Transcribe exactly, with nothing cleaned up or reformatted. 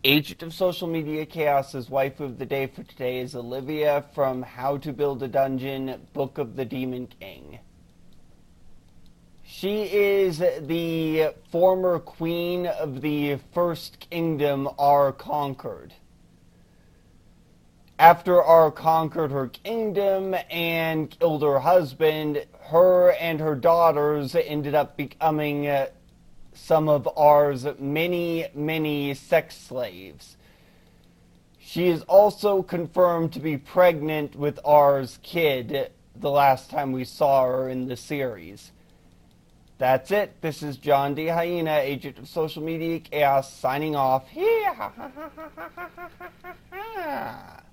Agent of Social Media Chaos's wife of the day for today is Olivia from How to Build a Dungeon, Book of the Demon King. She is the former queen of the First Kingdom, Ar conquered. After Ar conquered her kingdom and killed her husband, her and her daughters ended up becoming uh, some of Ar's many, many sex slaves. She is also confirmed to be pregnant with Ar's kid the last time we saw her in the series. That's it. This is John D. Hyena, Agent of Social Media Chaos, signing off.